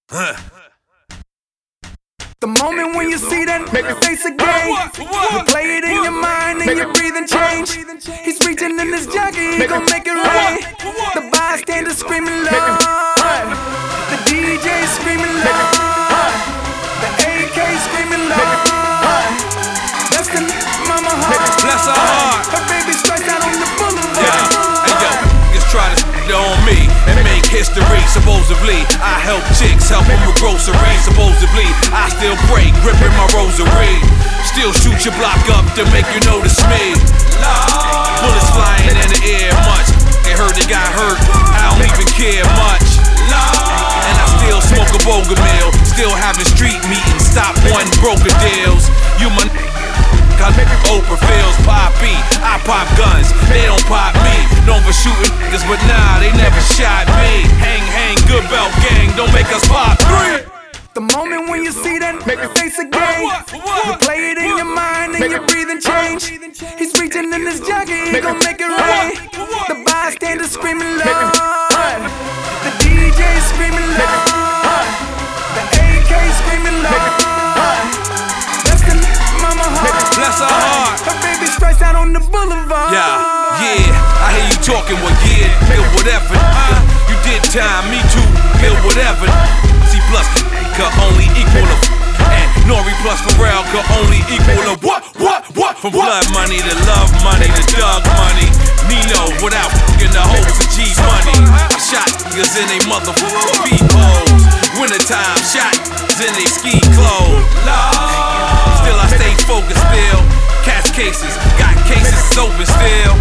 The moment when you see that face again, you play it in your mind and your breathing change. He's reaching in his jacket, he gon' make it rain. The bystanders screaming Lord, the DJ screaming Lord, the AK screaming Lord. Bless the mama heart, bless her heart. Her baby stretched out on the boulevard. Yeah, and yo, niggas try to on me and make history. Supposedly, I help chicks, help them with groceries. Supposedly, I still pray, gripping my rosary. Still shoot your block up to make you notice me. Bullets flying in the air, much. They heard they got hurt, I don't even care much. And I still smoke a boga meal, still having street meetings, stop one broker deals. You my Oprah feels poppy, I pop guns, they don't pop me. Known for shooting niggas, but nah, they never shot me. Hang, good belt gang, don't make us pop three. The moment when you see that face again, you play it in your mind and your breathing change. He's reaching in his jacket, he gon' make it rain. The bystanders screaming Lord, the DJ screaming Lord, the AK screaming Lord. Bless the mama heart, bless her heart. Her baby stretched out on the boulevard. Yeah, I hear you talking, well yeah, whatever. You did time, me too, whatever. C plus could only equal a and Nori plus Pharrell could only equal a what? From blood money to love money to thug money. Nino without fucking the hoes of G's money. I shot niggas in they motherfucking peepholes. Wintertime shot in they ski clothes. Still I stay focused still. Catch cases, got cases open still.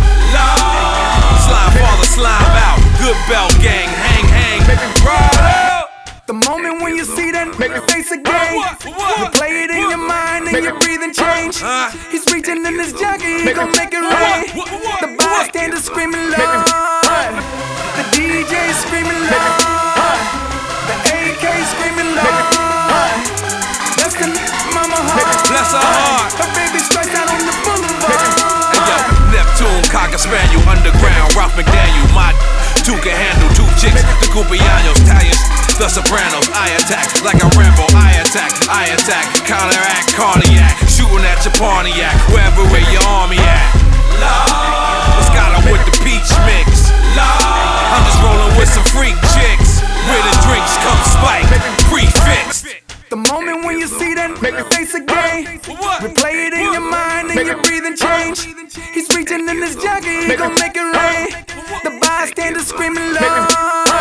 Slime father, slime out. Good belt gang, hang, ride out. The moment when you see that face again, you play it in your mind and your breathing change. He's reaching in his jacket, he gon' make it rain. The bystanders screaming Lord, the DJ screaming Lord, the AK screaming Lord. Bless the mama heart, bless her heart. Her baby stretched out on the boulevard. And yo, Neptune, Cocker Spaniel, Underground, Ralph McDaniel, my two can handle two chicks, the Cupianos, Italians, the Sopranos. I attack like a Rambo. I attack, counteract, cardiac, shooting at your Pontiac, wherever where your army at. Let's got her with the peach mix. I'm just rolling with some freak chicks. Where the drinks come spike, prefixed. The moment when you see that face again, replay it in your mind and your breathing change. He's reaching in his jacket, he gon' make it rain. The bystanders screaming Lord,